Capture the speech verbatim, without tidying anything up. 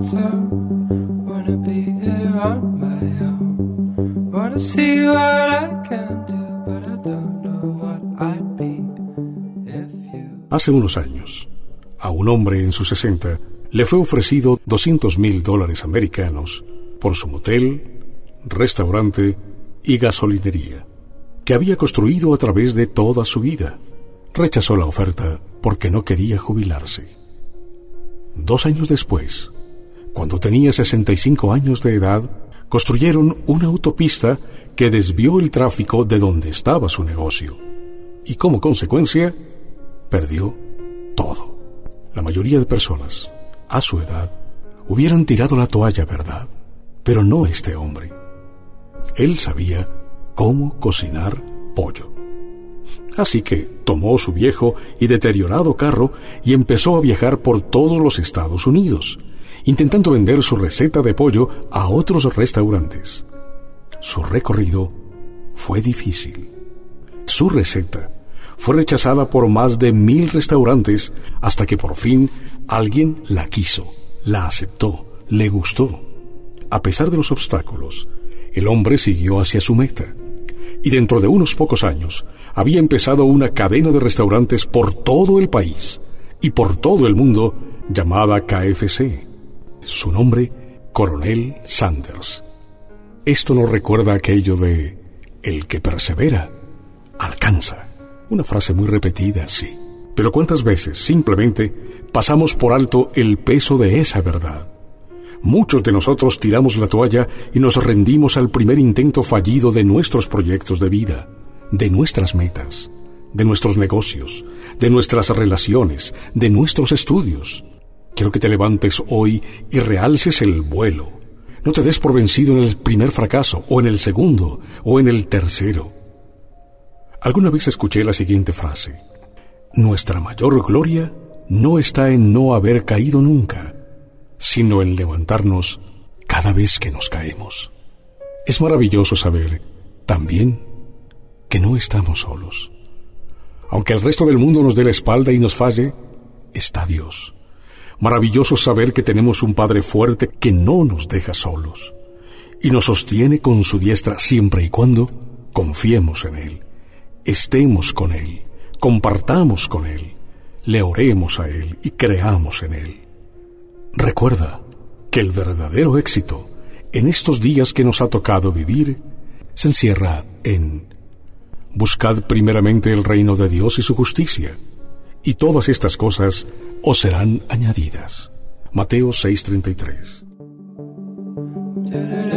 zone. Wanna be here on my own. Wanna see what I can do, but I don't know what I'd be if you... Hace unos años, a un hombre en sus sesenta le fue ofrecido doscientos mil dólares americanos por su motel, restaurante y gasolinería, que había construido a través de toda su vida. Rechazó la oferta porque no quería jubilarse. Dos años después, cuando tenía sesenta y cinco años de edad, construyeron una autopista que desvió el tráfico de donde estaba su negocio. Y como consecuencia, perdió todo. La mayoría de personas, a su edad, hubieran tirado la toalla, ¿verdad? Pero no este hombre. Él sabía cómo cocinar pollo. Así que tomó su viejo y deteriorado carro y empezó a viajar por todos los Estados Unidos, intentando vender su receta de pollo a otros restaurantes. Su recorrido fue difícil. Su receta fue rechazada por más de mil restaurantes hasta que por fin alguien la quiso, la aceptó, le gustó. A pesar de los obstáculos, el hombre siguió hacia su meta. Y dentro de unos pocos años, había empezado una cadena de restaurantes por todo el país y por todo el mundo llamada K F C. Su nombre, Coronel Sanders. Esto nos recuerda aquello de el que persevera, alcanza. Una frase muy repetida, sí. Pero ¿cuántas veces simplemente pasamos por alto el peso de esa verdad? Muchos de nosotros tiramos la toalla y nos rendimos al primer intento fallido de nuestros proyectos de vida, de nuestras metas, de nuestros negocios, de nuestras relaciones, de nuestros estudios. Quiero que te levantes hoy y realces el vuelo. No te des por vencido en el primer fracaso, o en el segundo, o en el tercero. Alguna vez escuché la siguiente frase: nuestra mayor gloria no está en no haber caído nunca, sino en levantarnos cada vez que nos caemos. Es maravilloso saber, también, que no estamos solos. Aunque el resto del mundo nos dé la espalda y nos falle, está Dios. Maravilloso saber que tenemos un Padre fuerte que no nos deja solos y nos sostiene con su diestra siempre y cuando confiemos en Él, estemos con Él, compartamos con Él, le oremos a Él y creamos en Él. Recuerda que el verdadero éxito en estos días que nos ha tocado vivir se encierra en: buscad primeramente el reino de Dios y su justicia, y todas estas cosas os serán añadidas. Mateo seis treinta y tres.